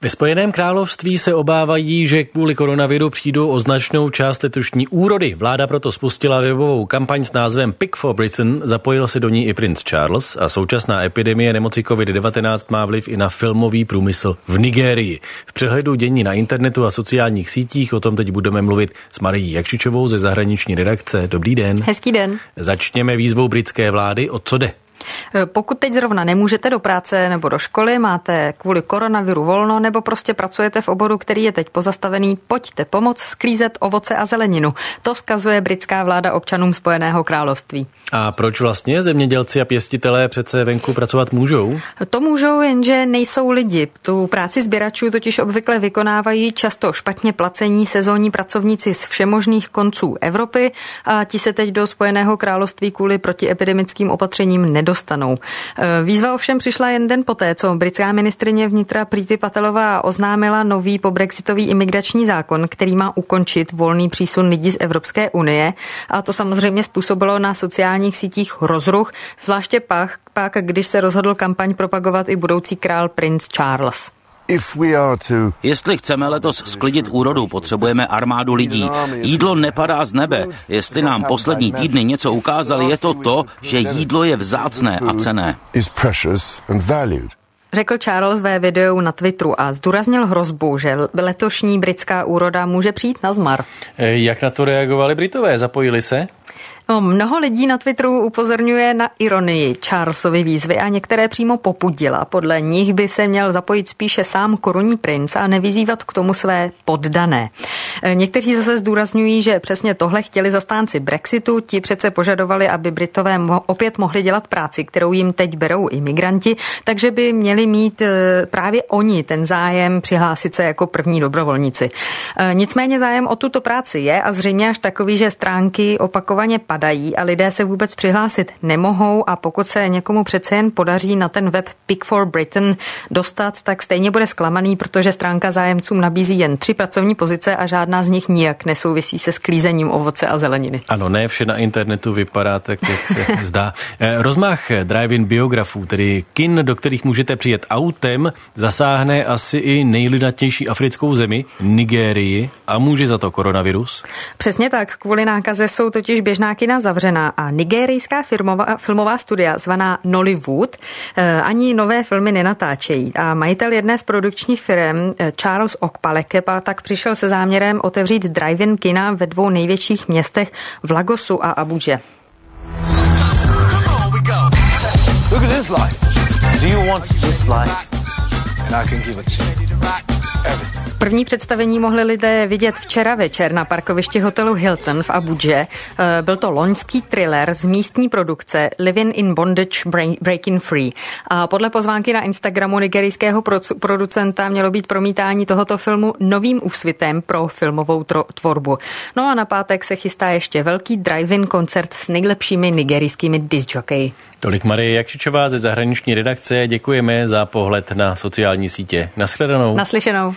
Ve Spojeném království se obávají, že kvůli koronaviru přijdou o značnou část letošní úrody. Vláda proto spustila webovou kampaň s názvem Pick for Britain, zapojil se do ní i princ Charles a současná epidemie nemoci COVID-19 má vliv i na filmový průmysl v Nigérii. V přehledu dění na internetu a sociálních sítích o tom teď budeme mluvit s Marií Jakšičovou ze zahraniční redakce. Dobrý den. Hezký den. Začněme výzvou britské vlády. O co jde? Pokud teď zrovna nemůžete do práce nebo do školy, máte kvůli koronaviru volno nebo prostě pracujete v oboru, který je teď pozastavený, pojďte pomoct sklízet ovoce a zeleninu. To vzkazuje britská vláda občanům Spojeného království. A proč vlastně zemědělci a pěstitelé přece venku pracovat můžou? To můžou, jenže nejsou lidi. Tu práci sběračů totiž obvykle vykonávají často špatně placení sezónní pracovníci z všemožných konců Evropy a ti se teď do Spojeného království kvůli protiepidemickým opatřením nedostanou. Výzva ovšem přišla jen den poté, co britská ministryně vnitra Priti Patelová oznámila nový pobrexitový imigrační zákon, který má ukončit volný přísun lidí z Evropské unie, a to samozřejmě způsobilo na sociálních sítích rozruch, zvláště pak, když se rozhodl kampaň propagovat i budoucí král princ Charles. Jestli chceme letos sklidit úrodu, potřebujeme armádu lidí. Jídlo nepadá z nebe. Jestli nám poslední týdny něco ukázali, je to, že jídlo je vzácné a cenné. Řekl Charles ve videu na Twitteru a zdůraznil hrozbu, že letošní britská úroda může přijít nazmar. Jak na to reagovali Britové? Zapojili se? No, mnoho lidí na Twitteru upozorňuje na ironii Charlesovy výzvy a některé přímo popudila. Podle nich by se měl zapojit spíše sám korunní princ a nevyzývat k tomu své poddané. Někteří zase zdůrazňují, že přesně tohle chtěli zastánci Brexitu. Ti přece požadovali, aby Britové opět mohli dělat práci, kterou jim teď berou imigranti, takže by měli mít právě oni ten zájem přihlásit se jako první dobrovolníci. Nicméně zájem o tuto práci je a zřejmě až takový, že stránky opakovaně padají a lidé se vůbec přihlásit nemohou, a pokud se někomu přece jen podaří na ten web Pick for Britain dostat, tak stejně bude zklamaný, protože stránka zájemcům nabízí jen 3 pracovní pozice a žádná z nich nijak nesouvisí se sklízením ovoce a zeleniny. Ano, ne vše na internetu vypadá tak, jak se zdá. Rozmach drive-in biografů, tedy kin, do kterých můžete přijet autem, zasáhne asi i nejlidnatější africkou zemi, Nigérii, a může za to koronavirus? Přesně tak, kvůli nákaze jsou totiž běžná kina zavřená a nigerijská filmová studia zvaná Nollywood ani nové filmy nenatáčejí. A majitel jedné z produkčních firm, Charles Okpalekepa, tak přišel se záměrem otevřít drive-in kina ve 2 největších městech, v Lagosu a Abuja. Look at this life. Do you want this life? And I can give it to you. První představení mohli lidé vidět včera večer na parkovišti hotelu Hilton v Abudže. Byl to loňský thriller z místní produkce Living in Bondage, Breaking Free. A podle pozvánky na Instagramu nigerijského producenta mělo být promítání tohoto filmu novým úsvitem pro filmovou tvorbu. No a na pátek se chystá ještě velký drive-in koncert s nejlepšími nigerijskými discjockey. Tolik Marie Jakšičová ze zahraniční redakce. Děkujeme za pohled na sociální sítě. Nashledanou. Naslyšenou.